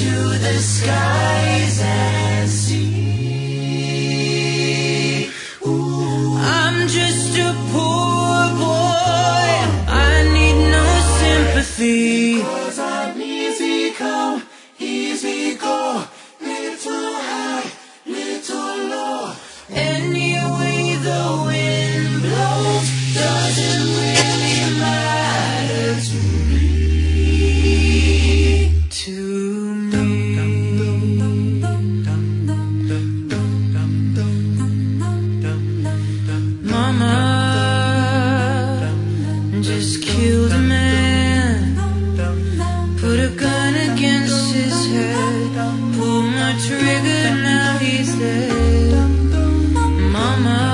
to the skies and see. Ooh. I'm just a poor boy, I need no sympathy. 'Cause I'm easy come, easy go, little high, little low. Any way the wind blows doesn't really matter to me. To me. Mama just killed a man, put a gun against his head, pulled my trigger, now he's dead. Mama,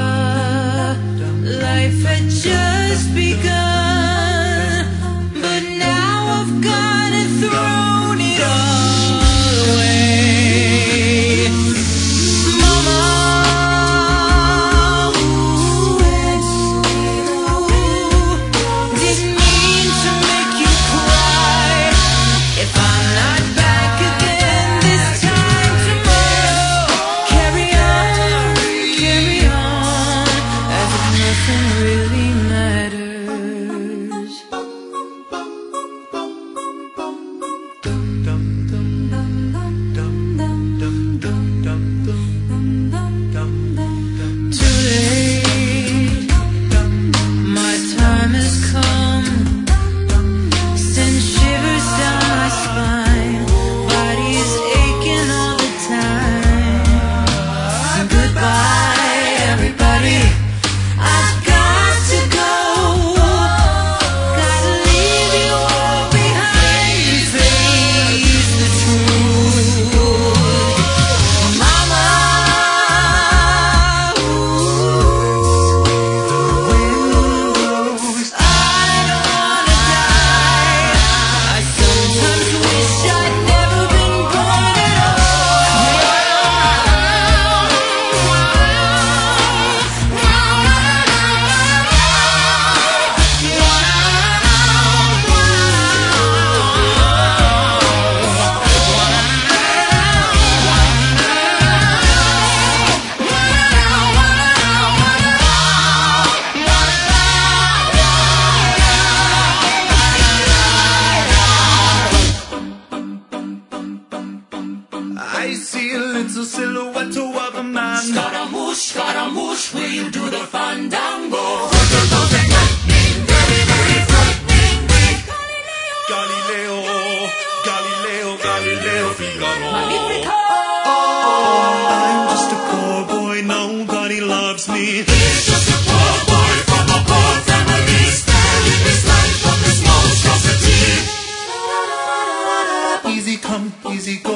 life had just begun, but now I've gone and thrown it all away. Mama, didn't mean to make you cry. If I'm not back again this time tomorrow, carry on, as if nothing really matters. Too late, my time has come. Send shivers down my spine, body is aching all the time. Goodbye, everybody, I've got to go. Gotta leave you all behind and face the truth. Mama, I don't wanna die. I sometimes wish I'd never been born at I see a little silhouette of a man. Scaramouche, will you do the fandango? Galileo, Galileo, Galileo, Figaro. Magnifico! I'm just a poor boy, nobody loves me. He's just a poor boy from a poor family, sparing his life from this monstrosity. Easy come, easy go,